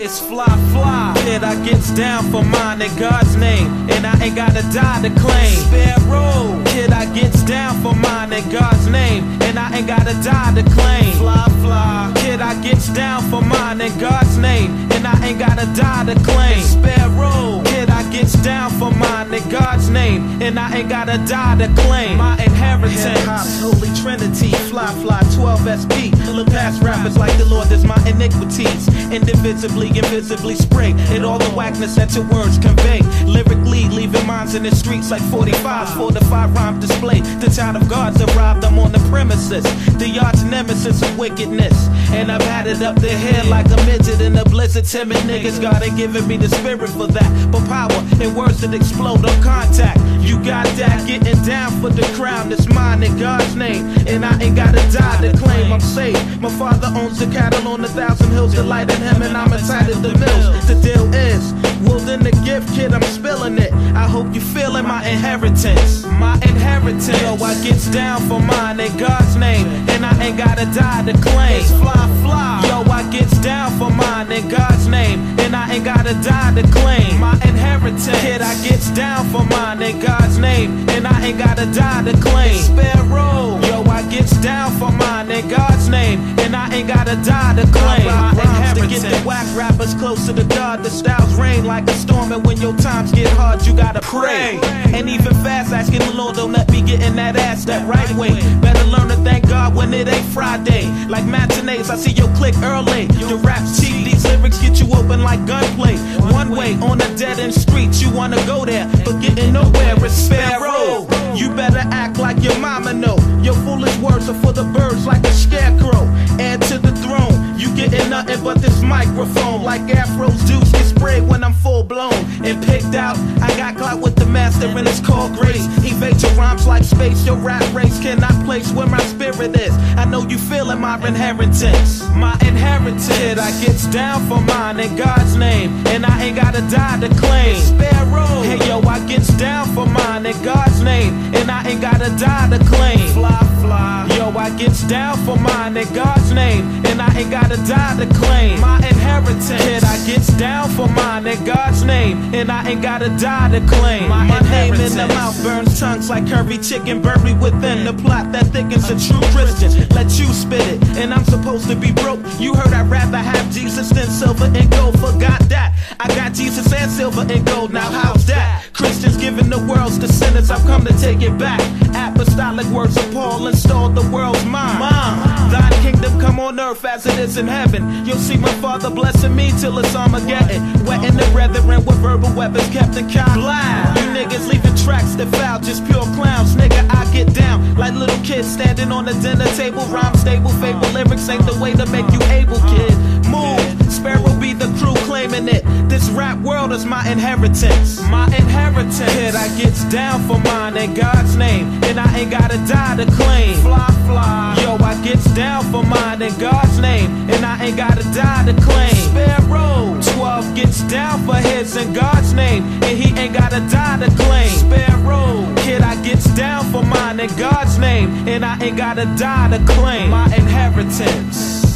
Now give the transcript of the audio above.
It's fly, fly. Kid, I gets down for mine in God's name, and I ain't gotta die to claim. Sparrow. Kid, I gets down for mine in God's name, and I ain't gotta die to claim. Fly, fly. Kid, I gets down for mine in God's name, and I ain't gotta die to claim. Sparrow. Kid, I gets down for mine in God's name, and I ain't gotta die to claim. My inheritance. Hip-hop's holy trinity. Fly, fly, 12 SP. Look past rappers like the Lord is my iniquities. Indivisibly, invisibly spray it all the whackness that your words convey. Lyrically, leaving minds in the streets like 45. Fortified rhyme display. The child of God's arrived, I'm on the premises. The arch nemesis of wickedness. And I've had it up their head like a midget in a blizzard. Timid niggas, God ain't giving me the spirit for that. But power in words that explode on contact. You got that, getting down for the crown. It's mine in God's name, and I ain't gotta die to claim I'm saved. My father owns the cattle on 1,000 hills, delight in him, and I'm entitled to mills. The deal is, wielding the gift, kid, I'm spilling it. I hope you feeling my inheritance. My inheritance. Yo, I gets down for mine in God's name, and I ain't gotta die to claim. It's fly, fly. Yo, I gets down for mine in God's name, and I ain't gotta die to claim. My inheritance. Kid, I gets down for mine in God's name, and I ain't gotta die to claim. Sparrow. Yo, I gets down for mine in God's name, and I ain't gotta die to claim. My inheritance. To get the whack rappers closer to God. The styles rain like a storm, and when your times get hard, you gotta pray. And even fast, asking the Lord, don't let me get in that ass that right way. Better learn to thank God when it ain't Friday. Like matinees, I see your click early. Your rap's cheap, these lyrics get you open like gunplay. One way on a dead end street, you wanna go there, but getting nowhere is Sparrow. You better act like your mama know. Your foolish words are for the birds like a scarecrow. Add to the throne, you getting nothing but this microphone. Like afros, dudes get sprayed when I'm full blown and picked out. I got clout with the master and it's called grace. Evade your rhymes like space. Your rap race cannot place where my spirit is. I know you feeling my inheritance. My inheritance. I gets down for mine in God's name, and I ain't gotta die to claim. Sparrow. Hey yo, I gets down for mine in God's name, and I ain't gotta die to claim. Fly, fly. Yo, I gets down for mine in God's name, and I ain't gotta die to claim. My inheritance. Kid, I gets down for mine in God's name, and I ain't gotta die to claim. My name in the mouth burns tongues like curry chicken, buried within the plot that thickens a true Christian. Let you spit it, and I'm supposed to be broke. You heard I'd rather have Jesus than silver and gold. Forgot that I got Jesus and silver and gold. Now how's that? Christians giving the world's to sinners. I've come to take it back. Apostolic words of Paul installed the world's mind. Thine kingdom come on earth as it is in heaven. You'll see my Father blessing me till it's Armageddon. Wetting the brethren with verbal weapons kept in kind. You niggas leaving tracks that foul, just pure clowns. Nigga, I get down like little kids standing on the dinner table. Rhyme stable, fable lyrics ain't the way to make you able, kid. Move, Sparrow be the crew claiming it. This rap world is my inheritance. My inheritance. Kid, I gets down for mine in God's name, and I ain't gotta die to claim. Fly, fly. Yo, I gets down for mine in God's name, and I ain't gotta die to claim. Sparrow. 12 gets down for his in God's name, and he ain't gotta die to claim. Sparrow. Kid, I gets down for mine in God's name, and I ain't gotta die to claim. My inheritance.